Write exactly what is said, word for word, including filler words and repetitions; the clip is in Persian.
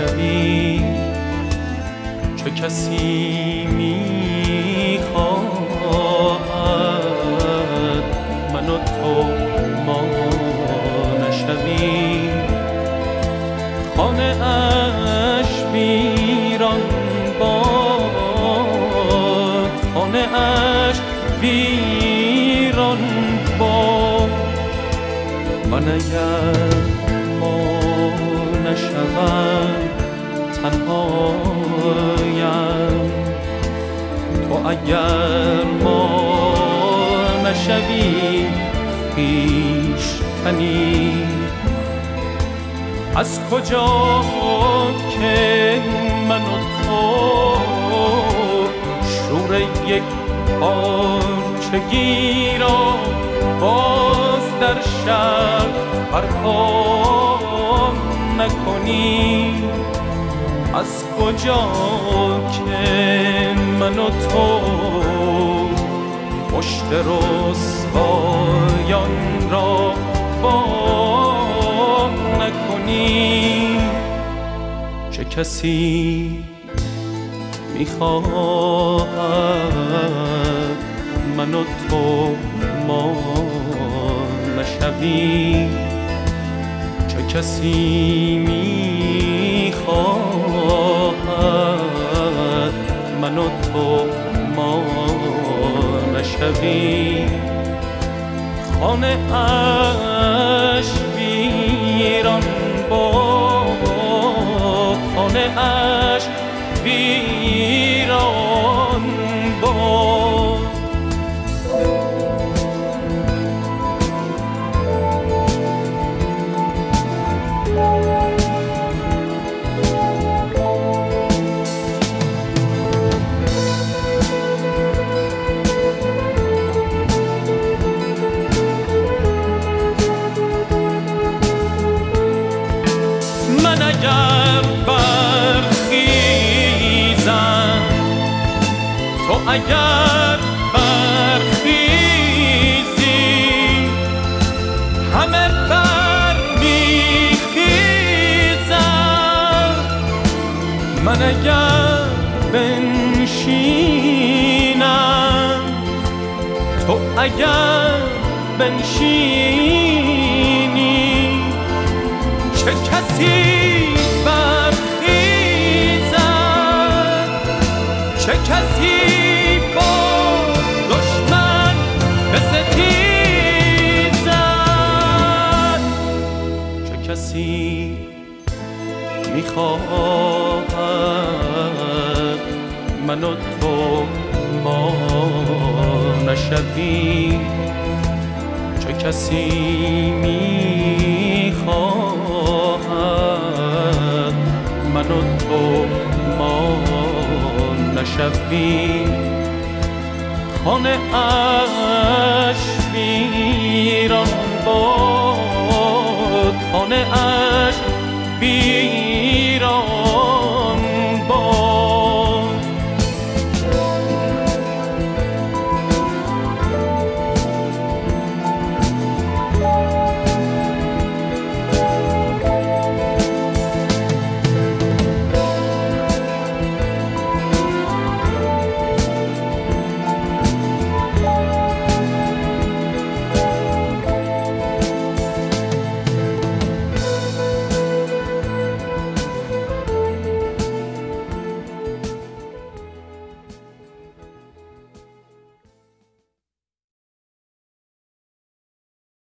نشوی. چه کسی میخواهد من و تو ما نشوی. خانه اش ویران باد، خانه اش ویران باد. من اگر ما نشوم تنهایم، تو اگر ما نشوی خویشتنی. از کجا که من و تو شور یک پارچگی را باز در شب برپا نکنی. از کجا که من و تو پشت رسوایان را با نکنی. چه کسی میخواهد من و تو ما نشوی. چه کسی میخواهد من و تو ما نشوی. خانه اش ویران باد، خانه اش ویران باد. من اگر برخیزم، تو اگر برخیزی، همه برمیخیزم. من اگر بنشینم، تو اگر بنشینی. چه کسی برخیزد، چه کسی با دشمن بستیزد. چه کسی میخواهد من و تو ما نشوی. چه کسی میخواهد من و تو ما نشوی. خانه اش ویران باد، خانه اش ویران